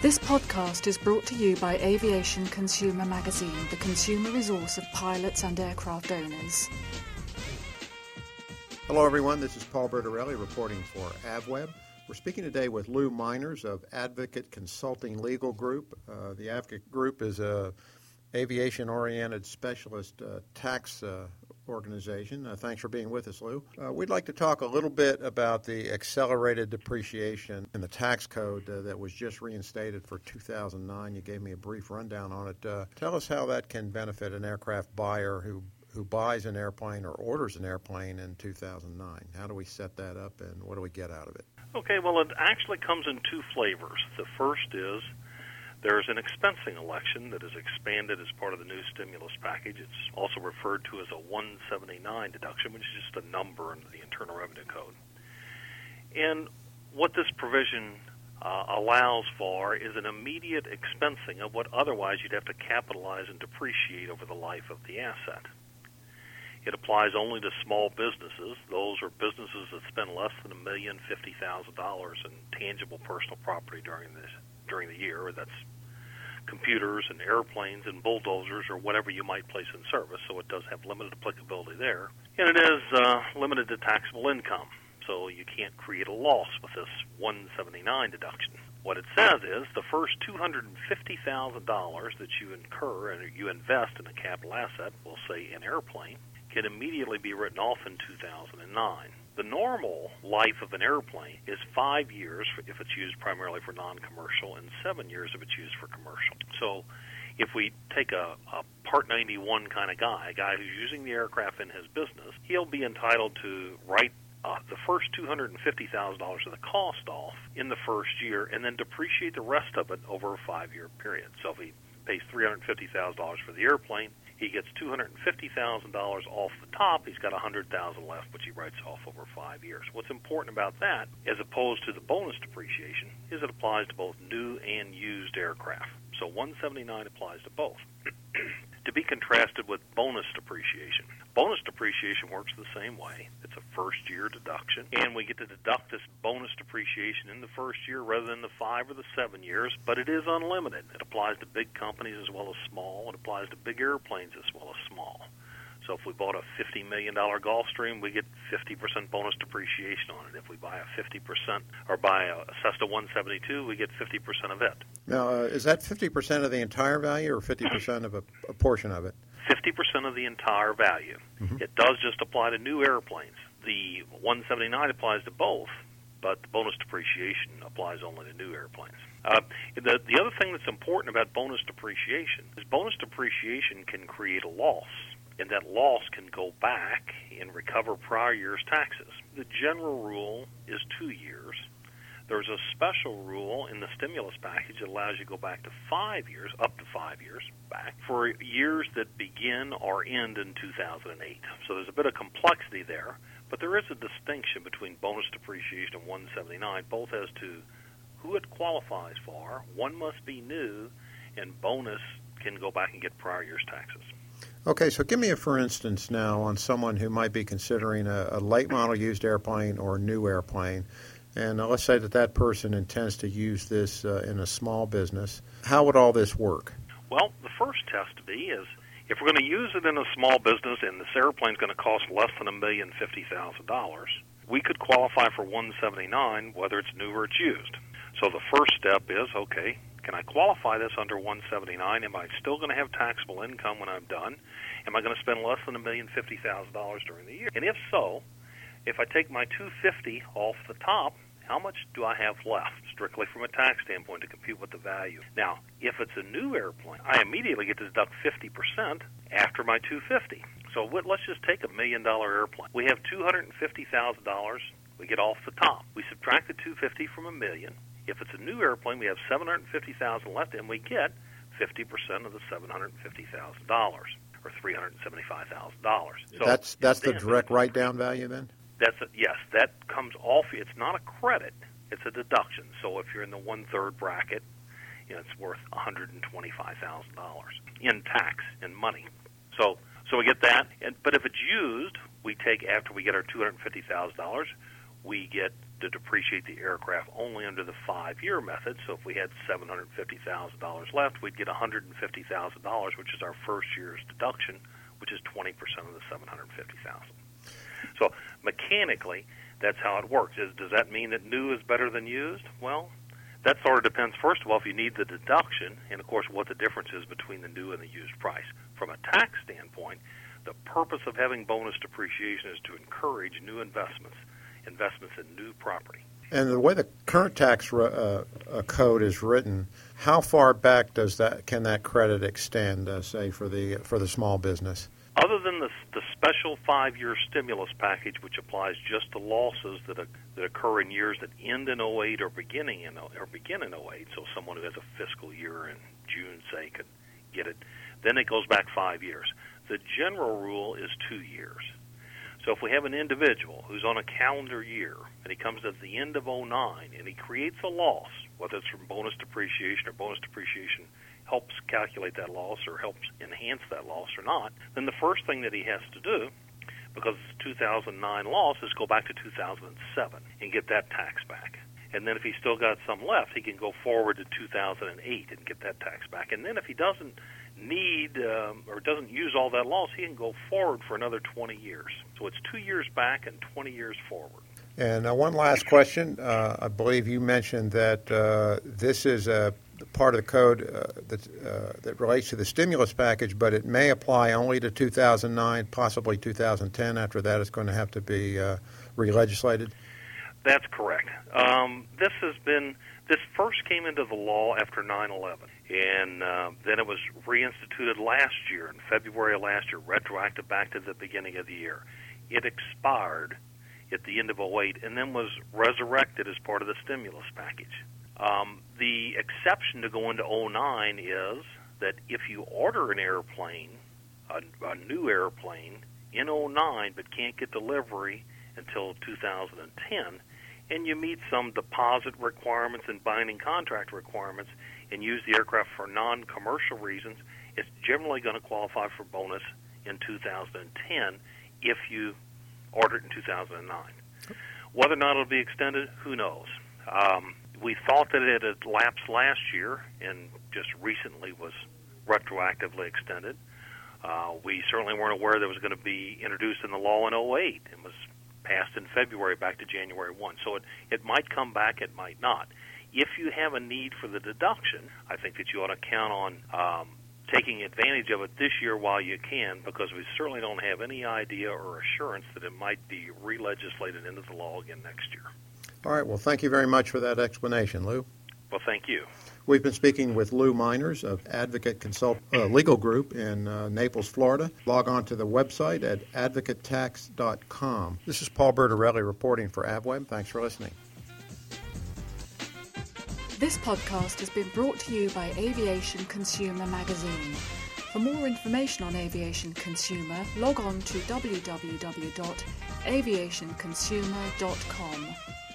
This podcast is brought to you by Aviation Consumer Magazine, the consumer resource of pilots and aircraft owners. Hello, everyone. This is Paul Bertorelli reporting for AvWeb. We're speaking today with Lou Miners of Advocate Consulting Legal Group. The Advocate Group is a aviation-oriented specialist tax organization. Thanks for being with us, Lou. We'd like to talk a little bit about the accelerated depreciation in the tax code that was just reinstated for 2009. You gave me a brief rundown on it. Tell us how that can benefit an aircraft buyer who buys an airplane or orders an airplane in 2009. How do we set that up, and what do we get out of it? Okay, well, it actually comes in two flavors. The first is there's an expensing election that is expanded as part of the new stimulus package. It's also referred to as a 179 deduction, which is just a number in the Internal Revenue Code. And what this provision allows for is an immediate expensing of what otherwise you'd have to capitalize and depreciate over the life of the asset. It applies only to small businesses. Those are businesses that spend less than $1,050,000 in tangible personal property during the year. That's computers and airplanes and bulldozers or whatever you might place in service, so it does have limited applicability there. And it is limited to taxable income, so you can't create a loss with this 179 deduction. What it says is the first $250,000 that you incur and you invest in a capital asset, we'll say an airplane, can immediately be written off in 2009. The normal life of an airplane is 5 years if it's used primarily for non-commercial and 7 years if it's used for commercial. So if we take a Part 91 kind of guy, a guy who's using the aircraft in his business, he'll be entitled to write the first $250,000 of the cost off in the first year and then depreciate the rest of it over a 5-year period. So if he pays $350,000 for the airplane, he gets $250,000 off the top. He's got $100,000 left, which he writes off over 5 years. What's important about that, as opposed to the bonus depreciation, is it applies to both new and used aircraft. So 179 applies to both. To be contrasted with bonus depreciation. Bonus depreciation works the same way. It's a first-year deduction, and we get to deduct this bonus depreciation in the first year rather than the 5 or the 7 years, but it is unlimited. It applies to big companies as well as small. It applies to big airplanes as well as small. So if we bought a $50 million Gulfstream, we get 50% bonus depreciation on it. If we buy a 50% or buy a Cessna 172, we get 50% of it. Now, is that 50% of the entire value or 50% of a portion of it? 50% of the entire value. Mm-hmm. It does just apply to new airplanes. The 179 applies to both, but the bonus depreciation applies only to new airplanes. The other thing that's important about bonus depreciation is bonus depreciation can create a loss, and that loss can go back and recover prior year's taxes. The general rule is 2 years. There's a special rule in the stimulus package that allows you to go back to 5 years, up to 5 years back, for years that begin or end in 2008. So there's a bit of complexity there, but there is a distinction between bonus depreciation and 179, both as to who it qualifies for. One must be new, and bonus can go back and get prior year's taxes. Okay, so give me a for instance now on someone who might be considering a late model used airplane or a new airplane. And let's say that person intends to use this in a small business. How would all this work? Well, the first test to be is if we're going to use it in a small business and this airplane's going to cost less than $1,050,000, we could qualify for 179 whether it's new or it's used. So the first step is, okay, can I qualify this under 179? Am I still going to have taxable income when I'm done? Am I going to spend less than $1,050,000 during the year? And if so, if I take my $250 off the top, how much do I have left, strictly from a tax standpoint, to compute what the value? Now, if it's a new airplane, I immediately get to deduct 50% after my $250. So let's just take $1 million airplane. We have $250,000 we get off the top. We subtract the $250 from $1 million. If it's a new airplane, we have $750,000 left, and we get 50% of the $750,000, or $375,000. So that's the direct write-down value then? Yes, that comes off. It's not a credit; it's a deduction. So if you're in the 1/3 bracket, it's worth $125,000 in tax and money. So we get that. But if it's used, we take after we get our $250,000, we get to depreciate the aircraft only under the 5-year method. So if we had $750,000 left, we'd get $150,000, which is our first year's deduction, which is 20% of the $750,000. So mechanically, that's how it works. Does that mean that new is better than used? Well, that sort of depends, first of all, if you need the deduction, and of course what the difference is between the new and the used price. From a tax standpoint, the purpose of having bonus depreciation is to encourage new investments in new property. And the way the current tax code is written, how far back can that credit extend, say, for the small business? Other than the special 5-year stimulus package, which applies just to losses that occur in years that end in 08 or begin in 08, so someone who has a fiscal year in June, say, could get it, then it goes back 5 years. The general rule is 2 years. So if we have an individual who's on a calendar year and he comes at the end of 09 and he creates a loss, whether it's from bonus depreciation or bonus depreciation helps calculate that loss or helps enhance that loss or not, then the first thing that he has to do, because it's a 2009 loss, is go back to 2007 and get that tax back. And then if he's still got some left, he can go forward to 2008 and get that tax back. And then if he doesn't need or doesn't use all that loss, he can go forward for another 20 years. So it's 2 years back and 20 years forward. And one last question. I believe you mentioned that this is a part of the code that relates to the stimulus package, but it may apply only to 2009, possibly 2010. After that, it's going to have to be re-legislated. That's correct. This first came into the law after 9/11, and then it was reinstituted last year, in February of last year, retroactive back to the beginning of the year. It expired at the end of 08 and then was resurrected as part of the stimulus package. The exception to go into 09 is that if you order an airplane, a new airplane, in 09 but can't get delivery until 2010, and you meet some deposit requirements and binding contract requirements and use the aircraft for non-commercial reasons, it's generally going to qualify for bonus in 2010 if you order it in 2009. Whether or not it'll be extended, who knows? We thought that it had lapsed last year and just recently was retroactively extended. We certainly weren't aware that it was going to be introduced in the law in 08 and was passed in February back to January 1. So it might come back, it might not. If you have a need for the deduction, I think that you ought to count on taking advantage of it this year while you can, because we certainly don't have any idea or assurance that it might be re-legislated into the law again next year. All right. Well, thank you very much for that explanation, Lou. Well, thank you. We've been speaking with Lou Miners of Advocate Legal Group in Naples, Florida. Log on to the website at advocatetax.com. This is Paul Bertorelli reporting for AvWeb. Thanks for listening. This podcast has been brought to you by Aviation Consumer Magazine. For more information on Aviation Consumer, log on to www.aviationconsumer.com.